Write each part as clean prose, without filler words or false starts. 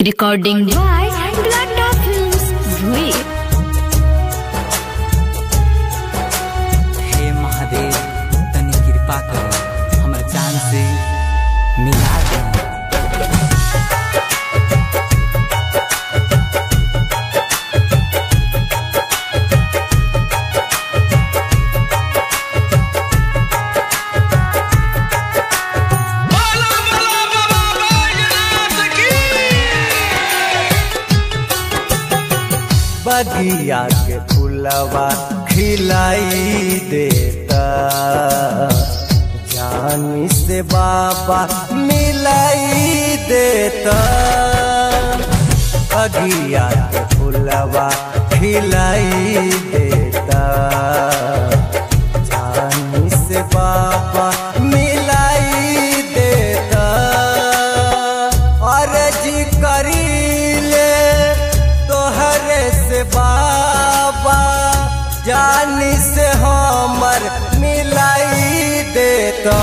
Recording by Blood Films, Bhuj। हे महादेव तनी कृपा कर हमर जान से मिला दे। बगिया के फुलवा खिलाई देता, जानी से बाबा मिलाई देता। बगिया के फुलवा खिलाई देता, जानी से बाबा मिलाई देता। अर्जी करी बाबा जानी से हमर मिलाई देता।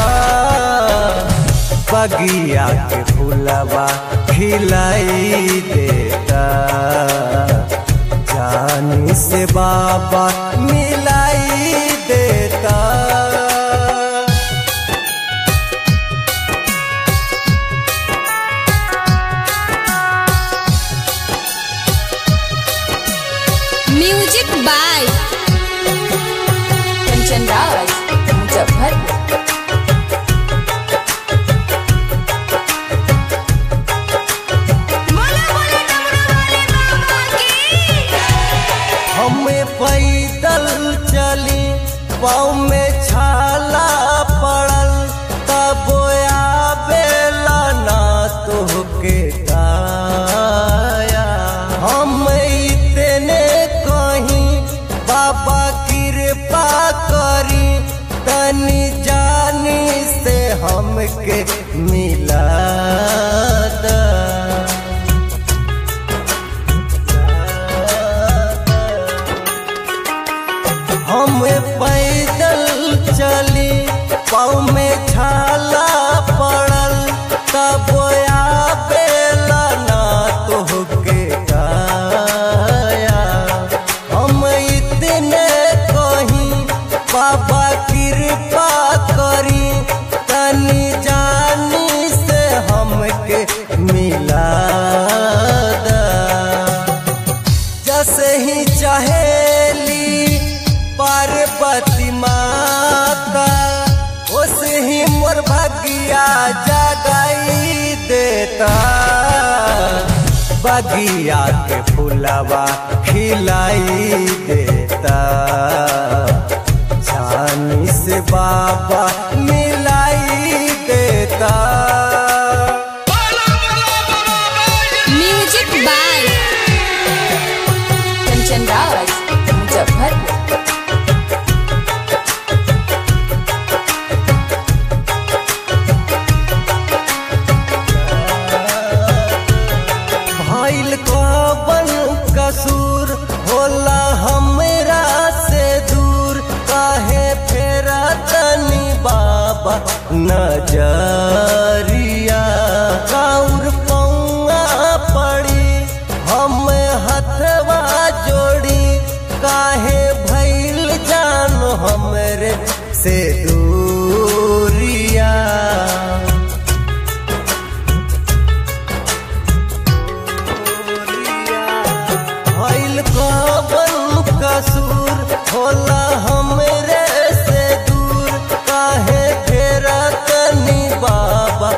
बगिया के फुलवा खिलाई देता, जानी से बाबा मिलाई देता। Music by Kanchan Raj, Muzaffarpur. हमें पैदल चली पाँव में छाला पड़ल, तब आवेला ना तोहके काया। हम इतने कहीं बाबा कृपा करी, तनी जानी से हमके मिला दा। हम पैदल चली पाँव में छाला पड़ल, तब आवेला ना तोहके काया। हम इतने कहीं बाबा कृपा करी, तनी जानी से हमके मिला दा। जैसे ही चाहेली पार्वती माता, उसे ही मोर भगिया जगाई देता। बगिया के फुलवा खिलाई देता, जानी से बाबा मिलाई देता। Music by Kanchan Raj, Muzaffarpur. भइल कवन कसूर होला हमरा से दूर, काहे फेरा तनी बाबा नजरिया। काउर पौआ पड़ी हम हथवा जोड़ी, काहे भइल जान हमरे से दूरिया। भइल कवन कसूर होला हमरे से दूर, काहे फेरा तनी बाबा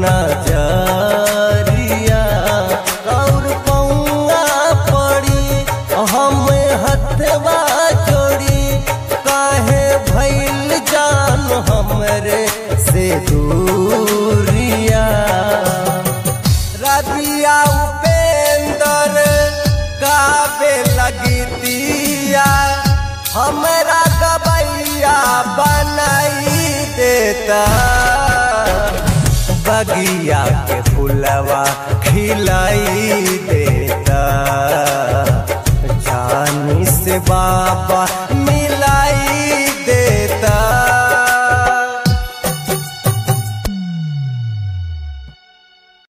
नजरिया। और पौआ पड़ी हम हथवा जोड़ी, काहे भइल जान हमरे से दूरिया। रबिया उपेंद्र गावे लगी दिया, हमरा गबैया बनाई देता। बगिया के फुलवा खिलाई